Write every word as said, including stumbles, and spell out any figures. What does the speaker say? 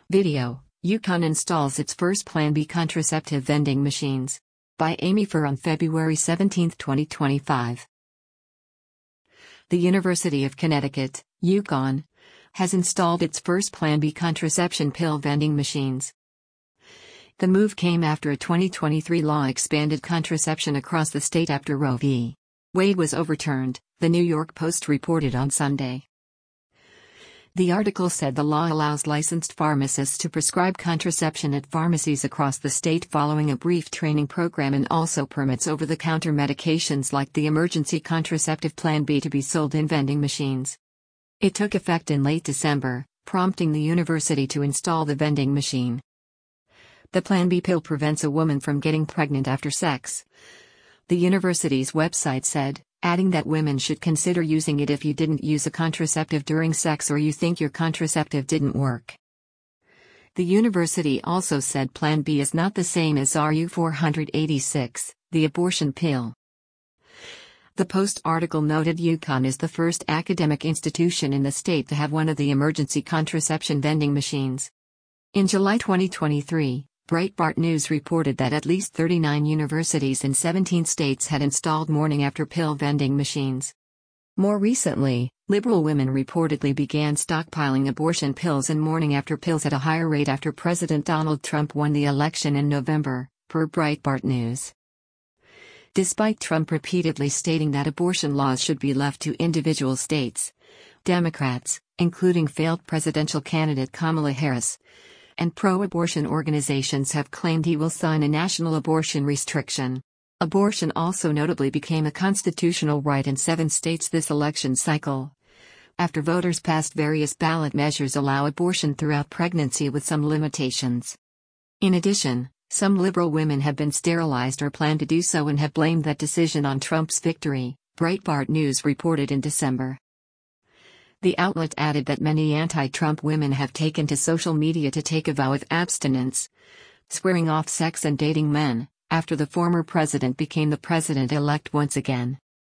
Video: Yukon installs its first Plan B contraceptive vending machines. By Amy Furr on February seventeenth, twenty twenty-five. The University of Connecticut, Yukon, has installed its first Plan B contraception pill vending machines. The move came after a twenty twenty-three law expanded contraception across the state after Roe v. Wade was overturned, the New York Post reported on Sunday. The article said the law allows licensed pharmacists to prescribe contraception at pharmacies across the state following a brief training program, and also permits over-the-counter medications like the emergency contraceptive Plan B to be sold in vending machines. It took effect in late December, prompting the university to install the vending machine. The Plan B pill prevents a woman from getting pregnant after sex, the university's website said, adding that women should consider using it if you didn't use a contraceptive during sex or you think your contraceptive didn't work. The university also said Plan B is not the same as R U four eighty-six, the abortion pill. The Post article noted Yukon is the first academic institution in the state to have one of the emergency contraception vending machines. In July twenty twenty-three, Breitbart News reported that at least thirty-nine universities in seventeen states had installed morning-after pill vending machines. More recently, liberal women reportedly began stockpiling abortion pills and morning-after pills at a higher rate after President Donald Trump won the election in November, per Breitbart News. Despite Trump repeatedly stating that abortion laws should be left to individual states, Democrats, including failed presidential candidate Kamala Harris, and pro-abortion organizations have claimed he will sign a national abortion restriction. Abortion also notably became a constitutional right in seven states this election cycle, after voters passed various ballot measures allow abortion throughout pregnancy with some limitations. In addition, some liberal women have been sterilized or plan to do so and have blamed that decision on Trump's victory, Breitbart News reported in December. The outlet added that many anti-Trump women have taken to social media to take a vow of abstinence, swearing off sex and dating men, after the former president became the president-elect once again.